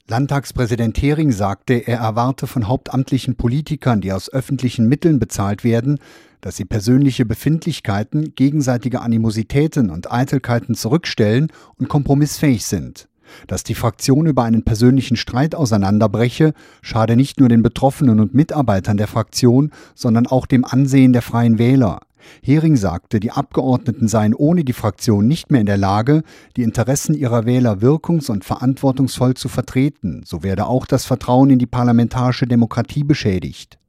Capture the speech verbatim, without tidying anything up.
Landtagspräsident Hering sagte, er erwarte von hauptamtlichen Politikern, die aus öffentlichen Mitteln bezahlt werden, dass sie persönliche Befindlichkeiten, gegenseitige Animositäten und Eitelkeiten zurückstellen und kompromissfähig sind. Dass die Fraktion über einen persönlichen Streit auseinanderbreche, schade nicht nur den Betroffenen und Mitarbeitern der Fraktion, sondern auch dem Ansehen der Freien Wähler. Hering sagte, die Abgeordneten seien ohne die Fraktion nicht mehr in der Lage, die Interessen ihrer Wähler wirkungs- und verantwortungsvoll zu vertreten. So werde auch das Vertrauen in die parlamentarische Demokratie beschädigt.